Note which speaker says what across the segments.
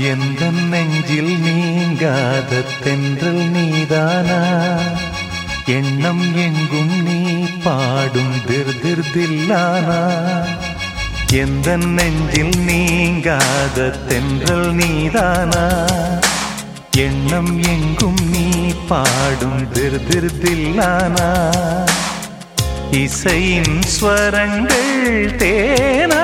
Speaker 1: எந்த நெஞ்சில் நீங்காத தென்றல் நீதானா, எண்ணம் எங்கும் நீ பாடும் திருதில்லானா. எந்த நெஞ்சில் நீங்காத தென்றல் நீதானா, எண்ணம் எங்கும் நீ பாடும் திருதில்லானா. இசையின் ஸ்வரங்கள் தேனா,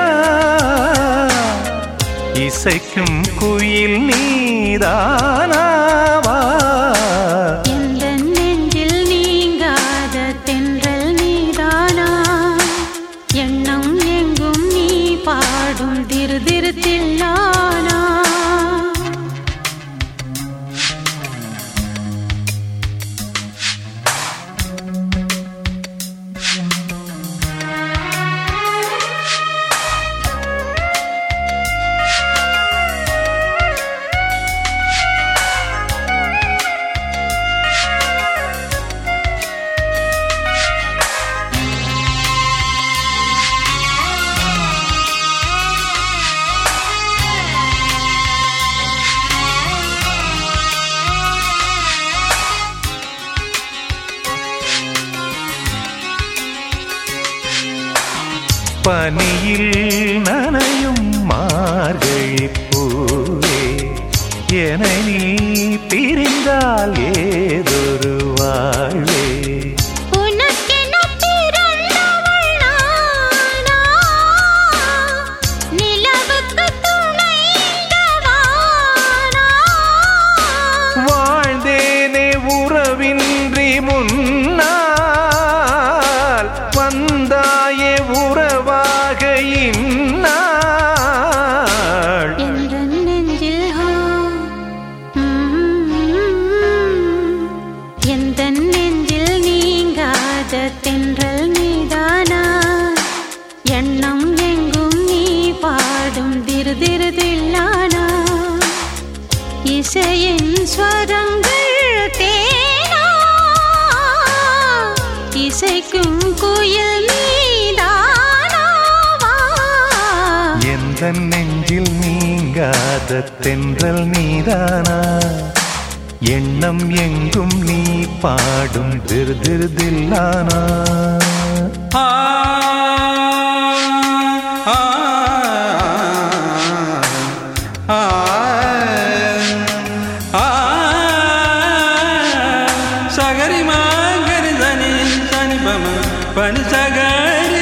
Speaker 1: இசைக்கும் குயில் நீதானாவா.
Speaker 2: எந்த நெஞ்சில் நீங்காத தென்றல் நீதானா, எண்ணம் எங்கும் நீ பாடும் திருதில்லானா.
Speaker 1: பனியில் நனையும் மார்கழிப் பூவே, என நீ பிரிந்தால் ஏதொரு வாழ்வே. வாழ்ந்தேனே உறவின்றி முன்னால், வந்தாயே உறவாக இந்நாள்.
Speaker 2: எந்த நெஞ்சில் எந்த நெஞ்சில் நீங்காத தென்றல் நீதானா, எண்ணம் எங்கும் நீ பாடும் திருதில்லானா. இசையின் ஸ்வரங்கள் தேனா, இசைக்கும் குயில் நீதானாவா.
Speaker 1: எந்த நெஞ்சில் நீங்காத தென்றல் நீதானா, எண்ணம் எங்கும் நீ பாடும் திருதில்லானா.
Speaker 3: சகரி மாகரி சனி சனி பம பனி சகரி.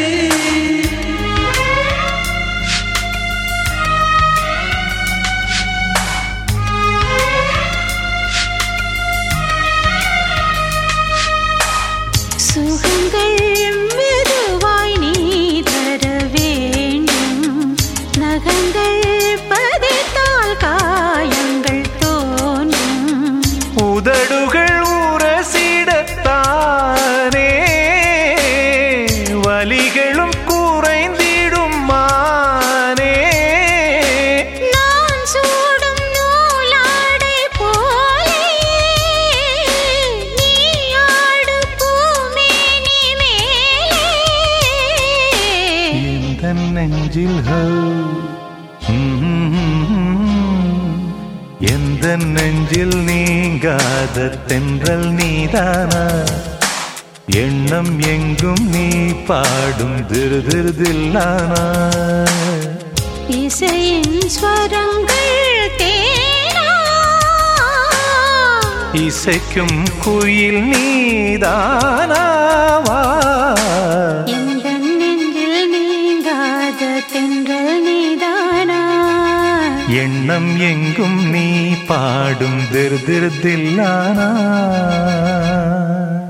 Speaker 2: சுகங்கள் மெதுவாய் நீ தர வேண்டும், நகங்கள் பதித்தால் காயங்கள் தோன்றும்.
Speaker 1: உதடுகள் உரசிடத்தானே வலிகளும் குறைந்திடும் மானே.
Speaker 2: நான் சூடும் நூலாடை போலே நீ ஆடு பூமேனி மேலே.
Speaker 1: எந்த நெஞ்சில் எந்த நெஞ்சில் நீங்காத தென்றல் நீதானா, எண்ணம் எங்கும் நீ பாடும் திருதில்லானா.
Speaker 2: இசையின் ஸ்வரங்கள் தேனா,
Speaker 1: இசைக்கும் குயில் நீதானாவா.
Speaker 2: எந்த நெஞ்சில் நீங்காத தென்றல் நீதானா,
Speaker 1: எண்ணம் எங்கும் நீ பாடும் திருதில்லானா.